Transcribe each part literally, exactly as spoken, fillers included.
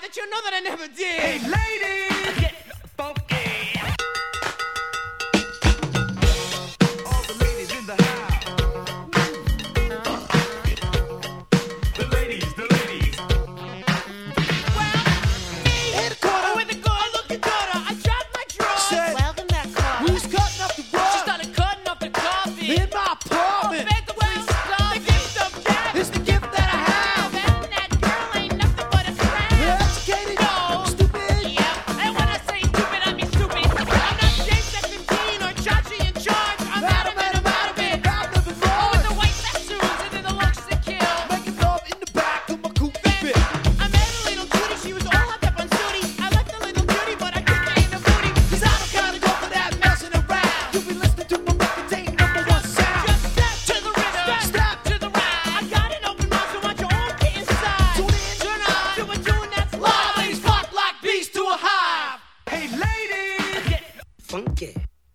that you know that I never did. Hey, ladies, get funky. All the ladies in the house. The ladies, the ladies. Well, me, Hey, Dakota. oh, with the girl, look at daughter. I dropped my drawers. Said, Welcome back, Carl. who's cutting up the She rug started cutting up the coffee. in my Oh, apartment? fed the well, the gift of death. It's the gift that I have. And that girl ain't nothing but a crab. Educated, No. stupid. Yeah, and when I say stupid, I mean stupid. I'm not James seventeen or Chachi in charge. I'm Madam, adamant madam, about it. madam, madam, Oh, with madam, the white tattoos and then the looks to kill. making love in the back of my coupe Then fit. I met a little cutie, she was all hopped up on Sooty. I liked the little cutie, but I kicked her in the booty. Cause I don't gotta go for that messing around. You be listening to my record, ain't number one sound. Just step to the rhythm, Step. to the right. I got an open mouth, so want you all get inside. Tune in. Turn on to a tune that's Live, live. ladies, flock like bees to a hive. Hey, ladies, get funky.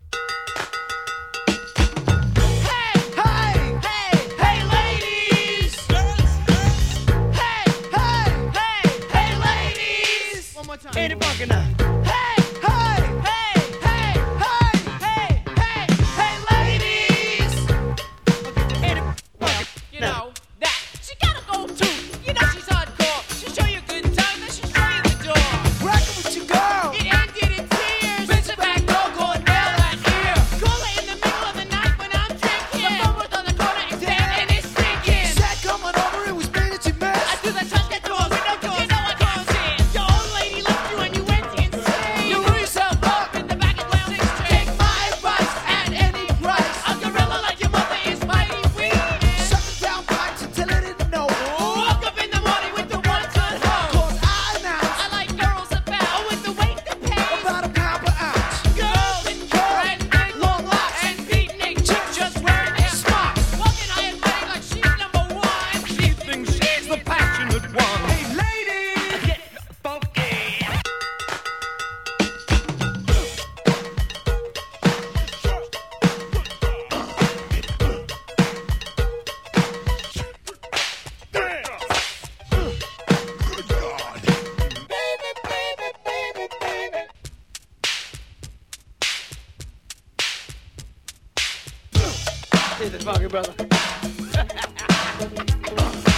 Hey, Hey, hey, hey, ladies. Hey, hey, hey, hey, ladies. One more time. Ain't it funky now? Hey, hey, hey, hey, hey. hey, hey, hey, ladies. Ain't it funky You now? know that she gotta go too. You know she's hardcore. She show you a good time, then she show you the door. Rockin' with your girl. It ended in tears. Bitch, back door, go and nail that ear. Call her in the middle of the night when I'm drinking. The phone was on the corner and staring and it's stinking. Said coming over, it was me that you I missed. do the touch that door, window doors. You know what comes in. Your old lady left you and you went insane. You blew yourself up. in the back of the six Take train. my advice at any price. A gorilla like your mother is mighty weak. Sucking down pipes until it didn't know. Woke up in the morning with the one-ton hose. Cause I announced I like girls about oh, with the weight that pays. about a pound per ounce. Girls and and big Long locks. and beatnik chicks just wearing their smocks. Walking high and mighty like she's number one. She thinks she's the passionate one. Hey, ladies, get funky. This is funky, brother.